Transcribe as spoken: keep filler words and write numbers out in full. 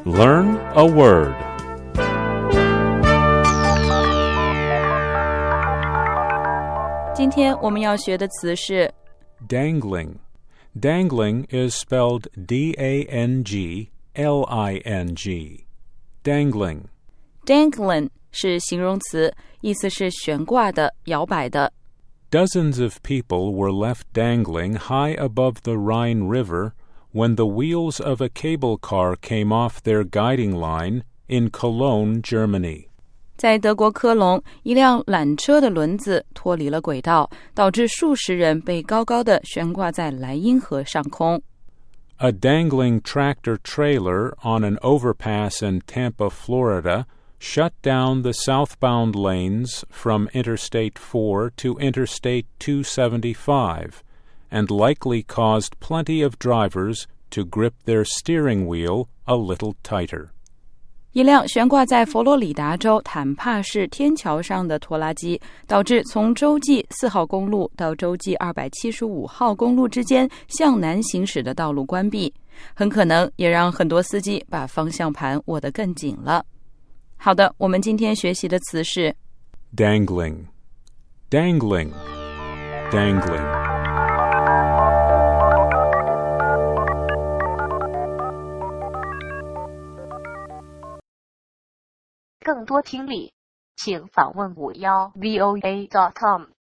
Learn a word. Today 今天我们要学的词是 Dangling. Dangling is spelled D A N G L I N G. Dangling. Dangling 是形容词，意思是悬挂的、摇摆的。 Dozens of people were left dangling high above the Rhine River when the wheels of a cable car came off their guiding line in Cologne, Germany. 在德国科隆，一辆缆车的轮子脱离了轨道，导致数十人被高高的悬挂在莱茵河上空。 A dangling tractor trailer on an overpass in Tampa, Florida, shut down the southbound lanes from Interstate four to Interstate two seventy-five, and likely caused plenty of drivers to grip their steering wheel a little tighter. 一辆悬挂在佛罗里达州坦帕市天桥上的拖拉机，导致从洲际四号公路到洲际二百七十五号公路之间向南行驶的道路关闭，很可能也让很多司机把方向盘握得更紧了。好的，我们今天学习的词是 Dangling. Dangling. Dangling. 更多听力，请访问五幺 V O A dot com。